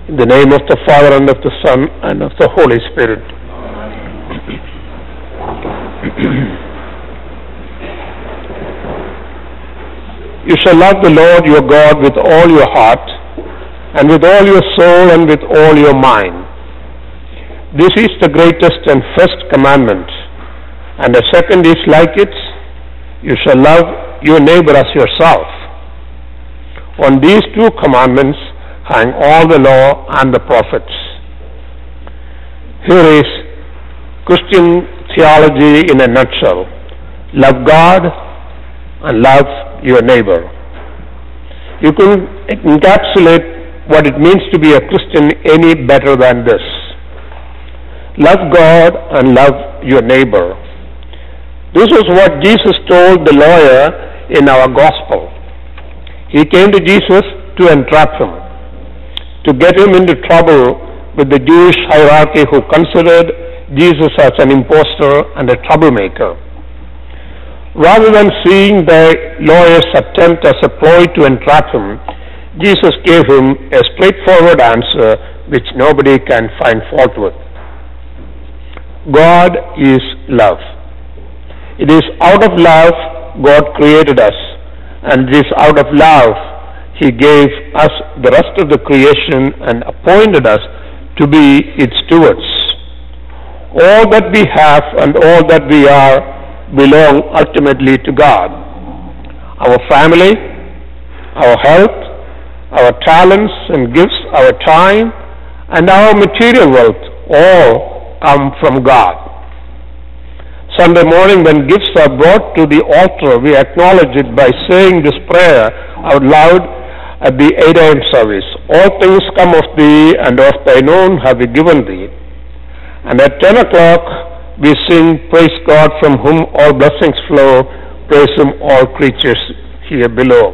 In the name of the Father, and of the Son, and of the Holy Spirit. You shall love the Lord your God with all your heart, and with all your soul, and with all your mind. This is the greatest and first commandment, and the second is like it: you shall love your neighbor as yourself. On these two commandments hang all the law and the prophets. Here is Christian theology in a nutshell: love God and love your neighbor. You can encapsulate what it means to be a Christian any better than this. Love God and love your neighbor. This is what Jesus told the lawyer in our gospel. He came to Jesus to entrap him, to get him into trouble with the Jewish hierarchy who considered Jesus as an impostor and a troublemaker. Rather than seeing the lawyer's attempt as a ploy to entrap him, Jesus gave him a straightforward answer which nobody can find fault with. God is love. It is out of love God created us, and it is out of love He gave us the rest of the creation and appointed us to be its stewards. All that we have and all that we are belong ultimately to God. Our family, our health, our talents and gifts, our time, and our material wealth all come from God. Sunday morning when gifts are brought to the altar, we acknowledge it by saying this prayer out loud at the 8 a.m. service. All things come of thee, and of thine own have we given thee. And at 10 o'clock we sing, praise God from whom all blessings flow, praise Him all creatures here below.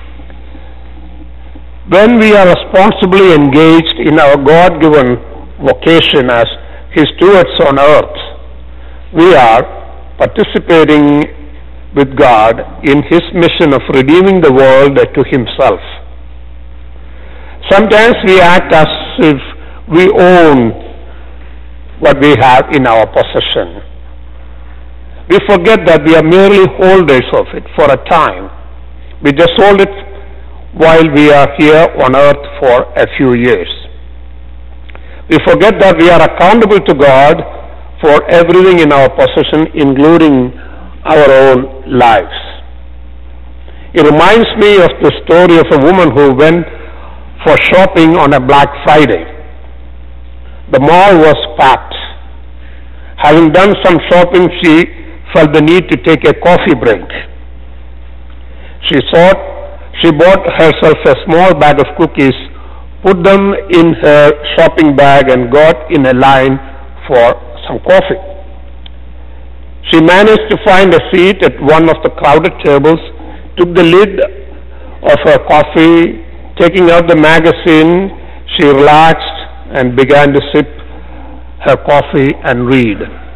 When we are responsibly engaged in our God-given vocation as His stewards on earth, we are participating with God in His mission of redeeming the world to Himself. Sometimes we act as if we own what we have in our possession. We forget that we are merely holders of it for a time. We just hold it while we are here on earth for a few years. We forget that we are accountable to God for everything in our possession, including our own lives. It reminds me of the story of a woman who went for shopping on a Black Friday. The mall was packed. Having done some shopping, she felt the need to take a coffee break. She bought herself a small bag of cookies, put them in her shopping bag, and got in a line for some coffee. She managed to find a seat at one of the crowded tables, took the lid of her coffee, taking out the magazine, she relaxed and began to sip her coffee and read.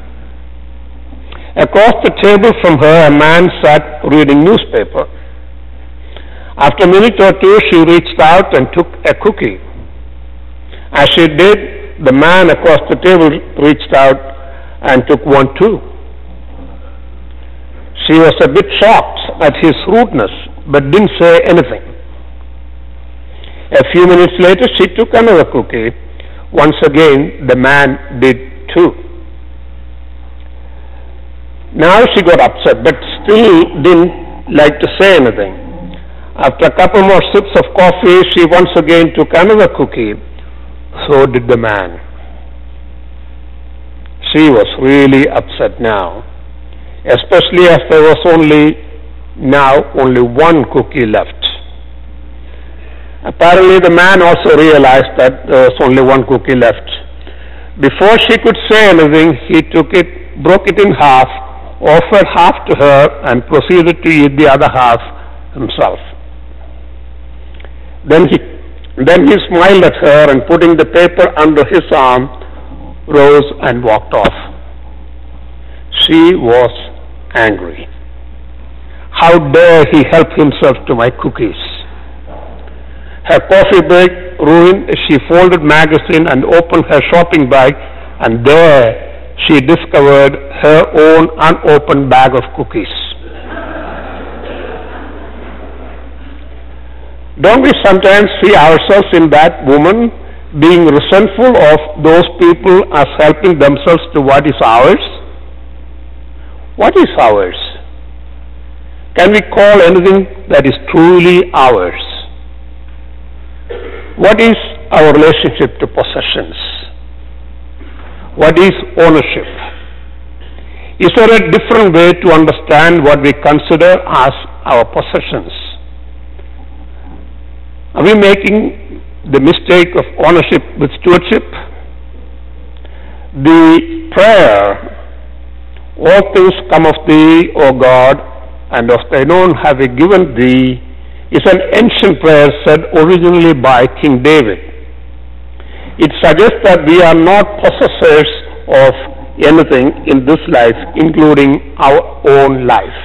Across the table from her, a man sat reading newspaper. After a minute or two, she reached out and took a cookie. As she did, the man across the table reached out and took one too. She was a bit shocked at his rudeness, but didn't say anything. A few minutes later, she took another cookie. Once again, the man did too. Now she got upset, but still didn't like to say anything. After a couple more sips of coffee, she once again took another cookie. So did the man. She was really upset now, especially as there was only one cookie left. Apparently the man also realized that there was only one cookie left. Before she could say anything, he took it, broke it in half, offered half to her, and proceeded to eat the other half himself. Then he smiled at her, and putting the paper under his arm, rose and walked off. She was angry. How dare he help himself to my cookies? Her coffee break ruined, she folded magazine and opened her shopping bag, and there she discovered her own unopened bag of cookies. Don't we sometimes see ourselves in that woman, being resentful of those people as helping themselves to what is ours? What is ours? Can we call anything that is truly ours? What is our relationship to possessions? What is ownership? Is there a different way to understand what we consider as our possessions? Are we making the mistake of ownership with stewardship? The prayer, all things come of thee, O God, and of thine own have I given thee, is an ancient prayer said originally by King David. It suggests that we are not possessors of anything in this life, including our own life.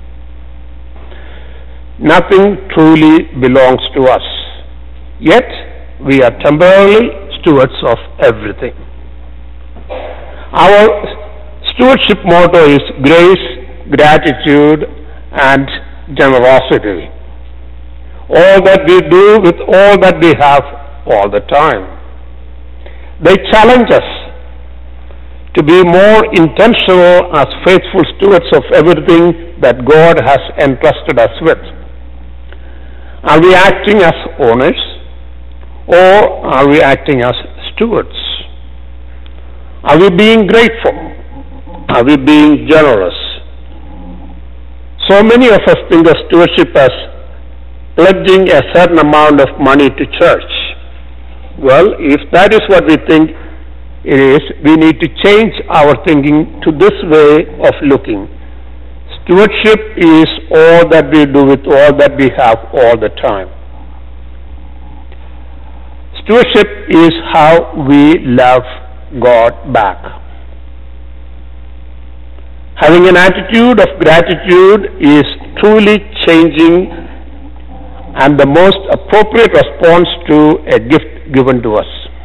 Nothing truly belongs to us. Yet, we are temporarily stewards of everything. Our stewardship motto is grace, gratitude, and generosity. All that we do with all that we have all the time. They challenge us to be more intentional as faithful stewards of everything that God has entrusted us with. Are we acting as owners, or are we acting as stewards? Are we being grateful? Are we being generous? So many of us think of stewardship as pledging a certain amount of money to church. Well, if that is what we think it is, we need to change our thinking to this way of looking. Stewardship is all that we do with all that we have all the time. Stewardship is how we love God back. Having an attitude of gratitude is truly changing and the most appropriate response to a gift given to us.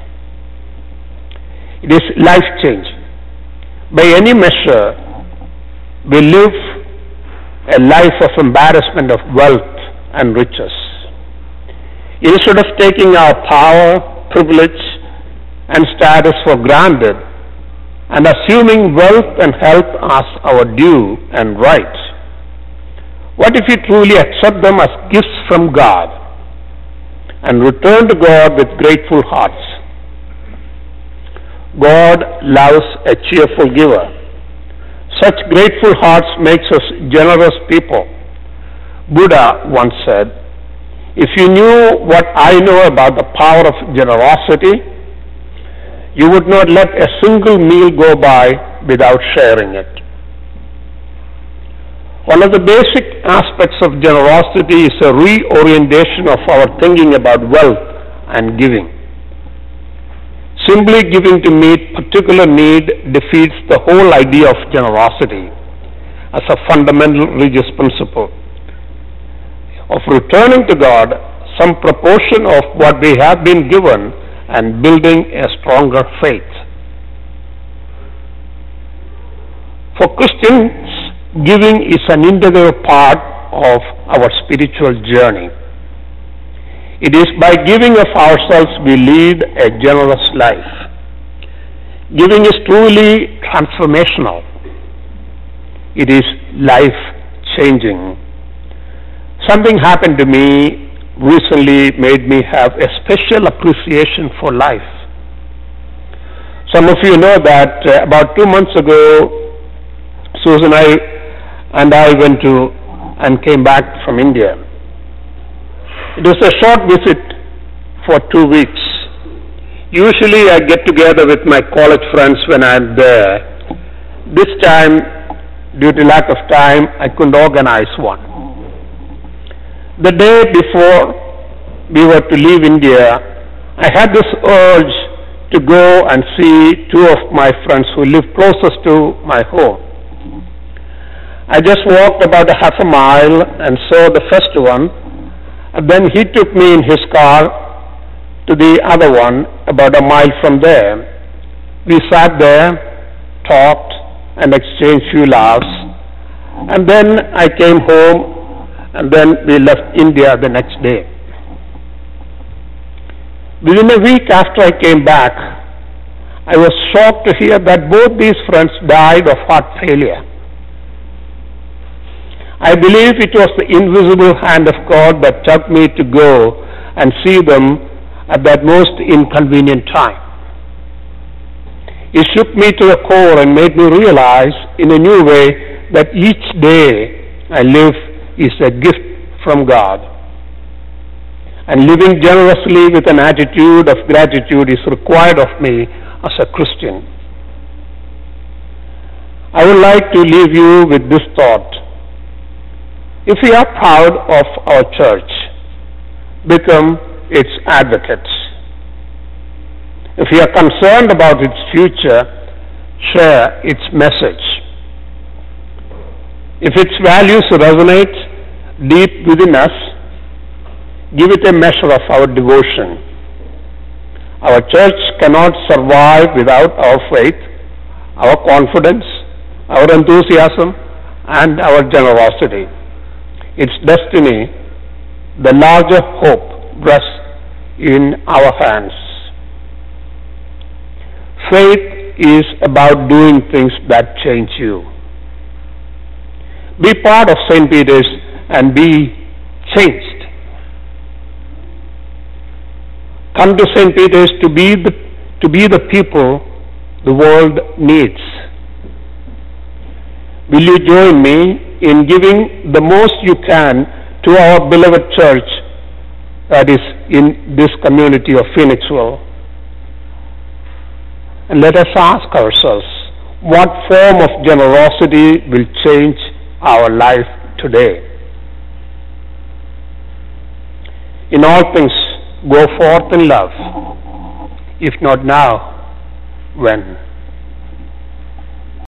It is life-changing. By any measure, we live a life of embarrassment of wealth and riches. Instead of taking our power, privilege, and status for granted and assuming wealth and health as our due and right, what if we truly accept them as gifts from God and return to God with grateful hearts? God loves a cheerful giver. Such grateful hearts makes us generous people. Buddha once said, "If you knew what I know about the power of generosity, you would not let a single meal go by without sharing it." One of the basic aspects of generosity is a reorientation of our thinking about wealth and giving. Simply giving to meet particular need defeats the whole idea of generosity as a fundamental religious principle of returning to God some proportion of what we have been given and building a stronger faith. For Christians, giving is an integral part of our spiritual journey. It is by giving of ourselves we lead a generous life. Giving is truly transformational. It is life-changing. Something happened to me recently made me have a special appreciation for life. Some of you know that about 2 months ago, Susan and I went to and came back from India. It was a short visit for 2 weeks. Usually I get together with my college friends when I'm there. This time, due to lack of time, I couldn't organize one. The day before we were to leave India, I had this urge to go and see 2 of my friends who live closest to my home. I just walked about a half a mile and saw the first one, and then he took me in his car to the other one about a mile from there. We sat there, talked, and exchanged few laughs. And then I came home, and then we left India the next day. Within a week after I came back, I was shocked to hear that both these friends died of heart failure. I believe it was the invisible hand of God that took me to go and see them at that most inconvenient time. It shook me to the core and made me realize in a new way that each day I live is a gift from God. And living generously with an attitude of gratitude is required of me as a Christian. I would like to leave you with this thought. If we are proud of our church, become its advocates. If we are concerned about its future, share its message. If its values resonate deep within us, give it a measure of our devotion. Our church cannot survive without our faith, our confidence, our enthusiasm, and our generosity. Its destiny, the larger hope, rests in our hands. Faith is about doing things that change you. Be part of St. Peter's and be changed. Come to St. Peter's to be the people the world needs. Will you join me in giving the most you can to our beloved church that is in this community of Phoenixville? And let us ask ourselves, what form of generosity will change our life today? In all things, go forth in love. If not now, when?